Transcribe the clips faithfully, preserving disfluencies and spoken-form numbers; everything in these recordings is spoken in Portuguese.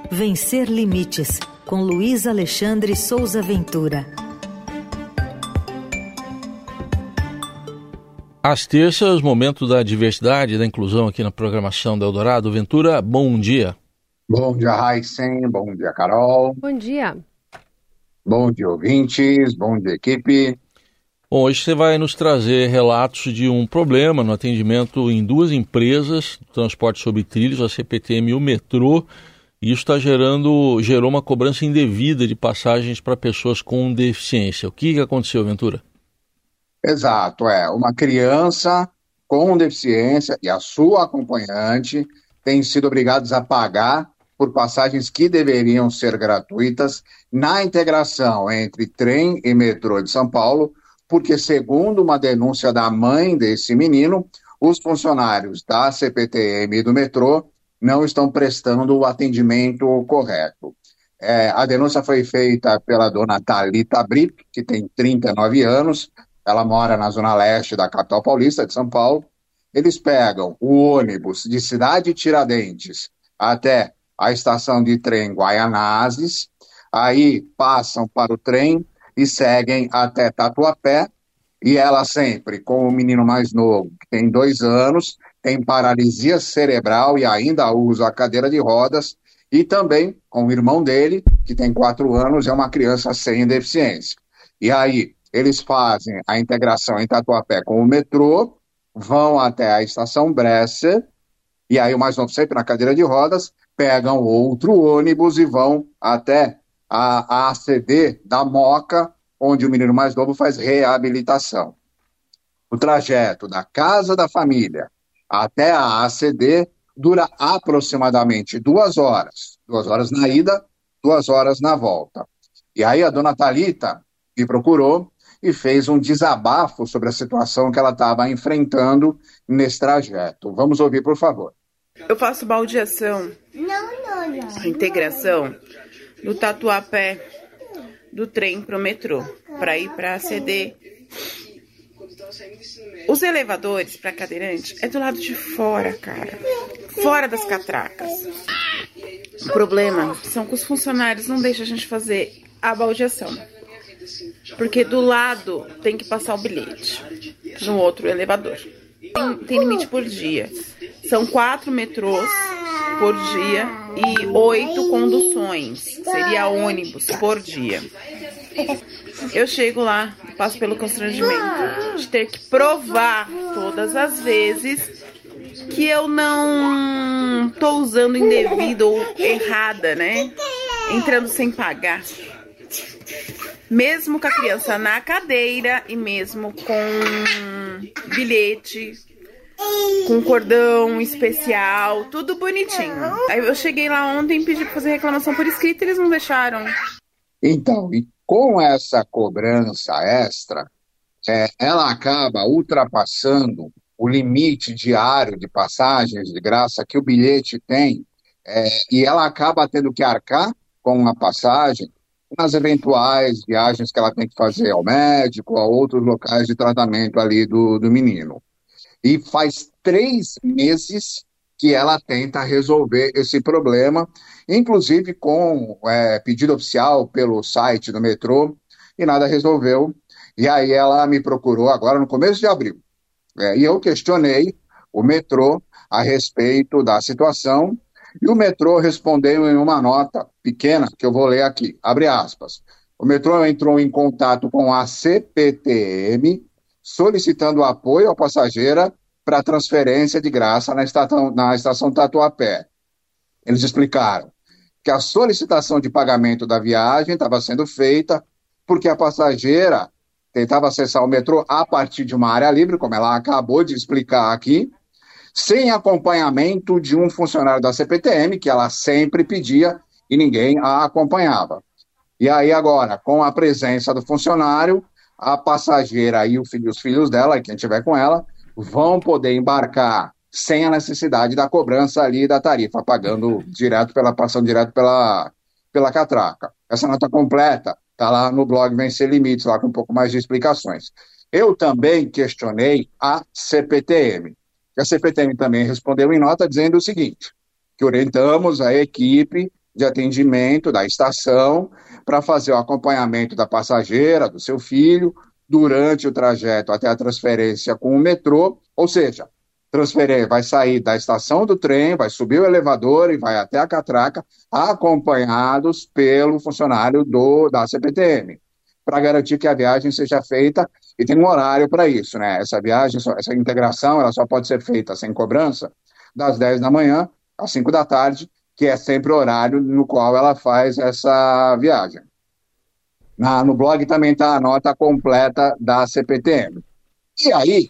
Vencer Limites, com Luiz Alexandre Souza Ventura. Às terças, momento da diversidade e da inclusão aqui na programação da Eldorado. Ventura, bom dia. Bom dia, Raíssen. Bom dia, Carol. Bom dia. Bom dia, ouvintes. Bom dia, equipe. Bom, hoje você vai nos trazer relatos de um problema no atendimento em duas empresas de transporte sobre trilhos, a C P T M e o metrô. E isso está gerando, gerou uma cobrança indevida de passagens para pessoas com deficiência. O que, que aconteceu, Ventura? Exato, é. Uma criança com deficiência e a sua acompanhante têm sido obrigados a pagar por passagens que deveriam ser gratuitas na integração entre trem e metrô de São Paulo, porque, segundo uma denúncia da mãe desse menino, os funcionários da C P T M e do metrô não estão prestando o atendimento correto. É, a denúncia foi feita pela dona Thalita Brito, que tem trinta e nove anos, ela mora na zona leste da capital paulista de São Paulo. Eles pegam o ônibus de Cidade Tiradentes até a estação de trem Guaianazes, aí passam para o trem e seguem até Tatuapé, e ela sempre, com o menino mais novo, que tem dois anos, tem paralisia cerebral e ainda usa a cadeira de rodas, e também com o irmão dele, que tem quatro anos, é uma criança sem deficiência. E aí, eles fazem a integração em Tatuapé com o metrô, vão até a estação Bresser, e aí o mais novo sempre na cadeira de rodas, pegam outro ônibus e vão até a, a A C D da Moca, onde o menino mais novo faz reabilitação. O trajeto da casa da família até a A C D dura aproximadamente duas horas. Duas horas na ida, duas horas na volta. E aí a dona Thalita me procurou e fez um desabafo sobre a situação que ela estava enfrentando nesse trajeto. Vamos ouvir, por favor. Eu faço baldeação, não, não, não. integração do Tatuapé, do trem para o metrô, para ir para a A C D. Os elevadores para cadeirante é do lado de fora, cara. Fora das catracas. O problema são que os funcionários não deixam a gente fazer a baldeação. Porque do lado tem que passar o bilhete no outro elevador. Tem, tem limite por dia. São quatro metrôs por dia e oito conduções. Seria ônibus por dia. Eu chego lá, passo pelo constrangimento de ter que provar todas as vezes que eu não tô usando indevido ou errada, né? Entrando sem pagar. Mesmo com a criança na cadeira e mesmo com bilhete, com cordão especial, tudo bonitinho. Aí eu cheguei lá ontem e pedi pra fazer reclamação por escrito e eles não deixaram. Então, e com essa cobrança extra, é, ela acaba ultrapassando o limite diário de passagens de graça que o bilhete tem, é, e ela acaba tendo que arcar com a passagem nas eventuais viagens que ela tem que fazer ao médico, a outros locais de tratamento ali do, do menino. E faz três meses que ela tenta resolver esse problema, inclusive com é, pedido oficial pelo site do metrô, e nada resolveu. E aí ela me procurou agora no começo de abril. É, e eu questionei o metrô a respeito da situação, e o metrô respondeu em uma nota pequena, que eu vou ler aqui, abre aspas. O metrô entrou em contato com a C P T M, solicitando apoio à passageira para transferência de graça na estação, na estação Tatuapé. Eles explicaram que a solicitação de pagamento da viagem estava sendo feita porque a passageira tentava acessar o metrô a partir de uma área livre, como ela acabou de explicar aqui, sem acompanhamento de um funcionário da C P T M, que ela sempre pedia e ninguém a acompanhava. E aí agora, com a presença do funcionário, a passageira e os filhos dela, quem estiver com ela, vão poder embarcar sem a necessidade da cobrança ali da tarifa, pagando direto pela, passando direto pela, pela catraca. Essa nota completa está lá no blog Vencer Limites, lá com um pouco mais de explicações. Eu também questionei a C P T M. A C P T M também respondeu em nota dizendo o seguinte, que orientamos a equipe de atendimento da estação para fazer o acompanhamento da passageira, do seu filho, durante o trajeto até a transferência com o metrô, ou seja, transferir, vai sair da estação do trem, vai subir o elevador e vai até a catraca, acompanhados pelo funcionário do, da C P T M, para garantir que a viagem seja feita, e tem um horário para isso, né? Essa viagem, essa integração, ela só pode ser feita sem cobrança das dez da manhã às cinco da tarde, que é sempre o horário no qual ela faz essa viagem. Na, no blog também está a nota completa da C P T M. E aí,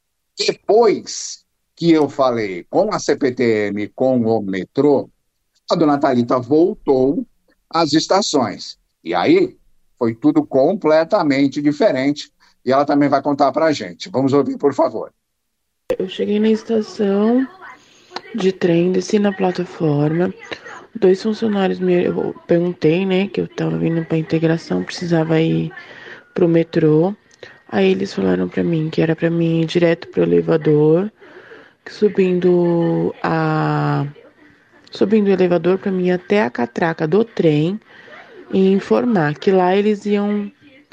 depois que eu falei com a C P T M, com o metrô, a dona Thalita voltou às estações. E aí, foi tudo completamente diferente. E ela também vai contar para a gente. Vamos ouvir, por favor. Eu cheguei na estação de trem, desci na plataforma. Dois funcionários me... Eu perguntei, né, que eu tava vindo pra integração, precisava ir pro metrô. Aí eles falaram pra mim que era pra mim ir direto pro elevador, que subindo a... Subindo o elevador pra mim ir até a catraca do trem e informar que lá eles iam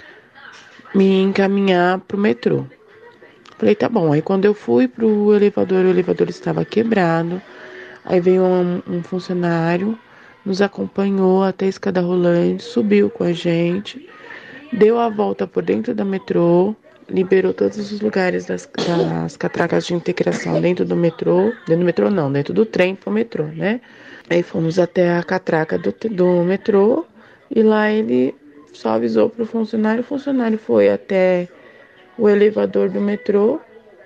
me encaminhar pro metrô. Falei, tá bom. Aí quando eu fui pro elevador, o elevador estava quebrado. Aí veio um, um funcionário, nos acompanhou até a escada rolante, subiu com a gente, deu a volta por dentro da metrô, liberou todos os lugares das, das catracas de integração dentro do metrô, dentro do metrô não, dentro do trem pro metrô, né? Aí fomos até a catraca do, do metrô e lá ele só avisou pro funcionário, o funcionário foi até o elevador do metrô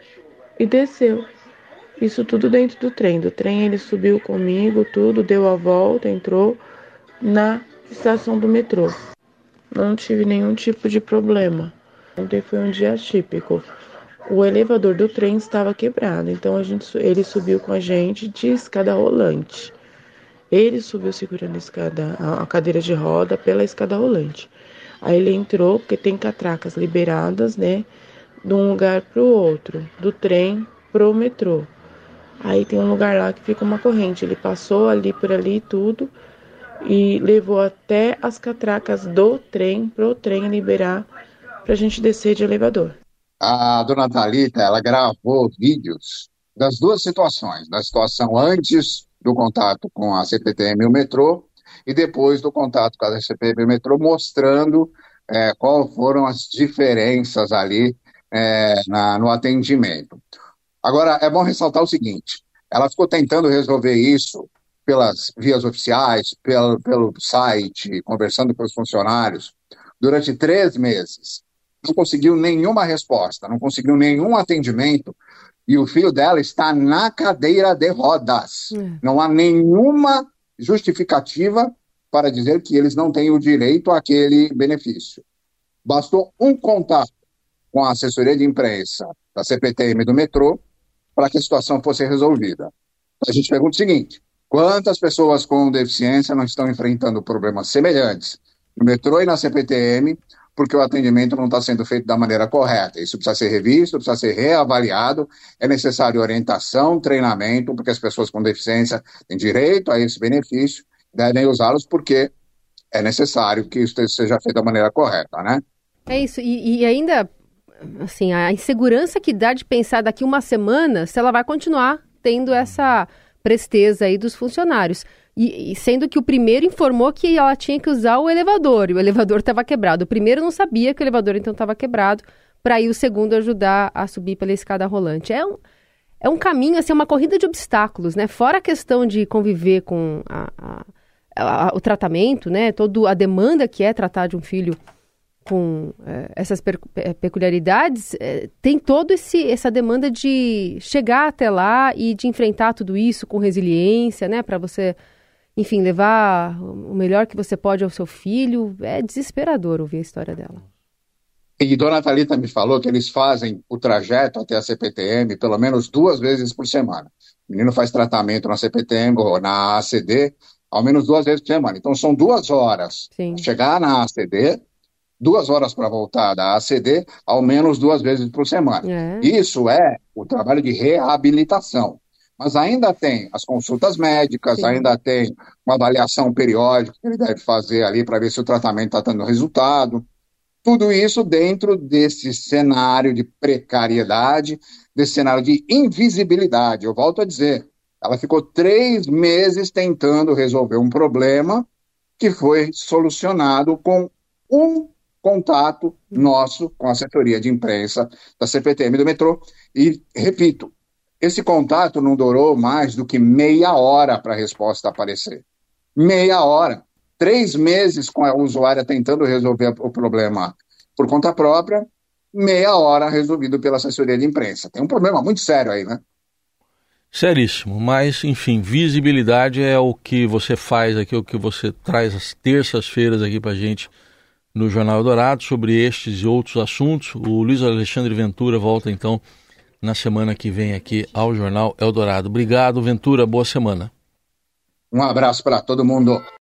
e desceu. Isso tudo dentro do trem. Do trem ele subiu comigo, tudo, deu a volta, entrou na estação do metrô. Não tive nenhum tipo de problema. Ontem foi um dia típico. O elevador do trem estava quebrado, então a gente, ele subiu com a gente de escada rolante. Ele subiu segurando a, escada, a cadeira de roda pela escada rolante. Aí ele entrou, porque tem catracas liberadas, né, de um lugar para o outro, do trem pro metrô. Aí tem um lugar lá que fica uma corrente. Ele passou ali por ali tudo e levou até as catracas do trem, pro trem liberar pra gente descer de elevador. A dona Thalita, ela gravou vídeos das duas situações, da situação antes do contato com a C P T M e o metrô e depois do contato com a C P T M e o metrô, mostrando é, quais foram as diferenças ali é, na, no atendimento. Agora, é bom ressaltar o seguinte, ela ficou tentando resolver isso pelas vias oficiais, pelo, pelo site, conversando com os funcionários, durante três meses. Não conseguiu nenhuma resposta, não conseguiu nenhum atendimento, e o filho dela está na cadeira de rodas. Hum. Não há nenhuma justificativa para dizer que eles não têm o direito àquele benefício. Bastou um contato com a assessoria de imprensa da C P T M e do metrô para que a situação fosse resolvida. A gente pergunta o seguinte, quantas pessoas com deficiência não estão enfrentando problemas semelhantes no metrô e na C P T M, porque o atendimento não está sendo feito da maneira correta? Isso precisa ser revisto, precisa ser reavaliado, é necessário orientação, treinamento, porque as pessoas com deficiência têm direito a esse benefício, devem usá-los porque é necessário que isso seja feito da maneira correta, né? É isso, e, e ainda... assim, a insegurança que dá de pensar daqui uma semana se ela vai continuar tendo essa presteza aí dos funcionários. E, e sendo que o primeiro informou que ela tinha que usar o elevador, e o elevador estava quebrado. O primeiro não sabia que o elevador então estava quebrado, para aí o segundo ajudar a subir pela escada rolante. É um, é um caminho, assim, uma corrida de obstáculos, né? Fora a questão de conviver com a, a, a, o tratamento, né? Toda a demanda que é tratar de um filho com é, essas per- peculiaridades, é, tem toda essa demanda de chegar até lá e de enfrentar tudo isso com resiliência, né? Para você, enfim, levar o melhor que você pode ao seu filho. É desesperador ouvir a história dela. E dona Thalita me falou que eles fazem o trajeto até a C P T M pelo menos duas vezes por semana. O menino faz tratamento na C P T M ou na A C D ao menos duas vezes por semana. Então são duas horas. Sim. Chegar na A C D, duas horas para voltar da A C D, ao menos duas vezes por semana. É. Isso é o trabalho de reabilitação. mas ainda tem as consultas médicas, Sim. ainda tem uma avaliação periódica que ele deve fazer ali para ver se o tratamento está dando resultado. Tudo isso dentro desse cenário de precariedade, desse cenário de invisibilidade. Eu volto a dizer, ela ficou três meses tentando resolver um problema que foi solucionado com um contato nosso com a assessoria de imprensa da C P T M do metrô. E, repito, esse contato não durou mais do que meia hora para a resposta aparecer. Meia hora. Três meses com a usuária tentando resolver o problema por conta própria, meia hora resolvido pela assessoria de imprensa. Tem um problema muito sério aí, né? Seríssimo, mas, enfim, visibilidade é o que você faz aqui, o que você traz às terças-feiras aqui para a gente no Jornal Eldorado sobre estes e outros assuntos. O Luiz Alexandre Ventura volta, então, na semana que vem aqui ao Jornal Eldorado. Obrigado, Ventura, boa semana. Um abraço para todo mundo.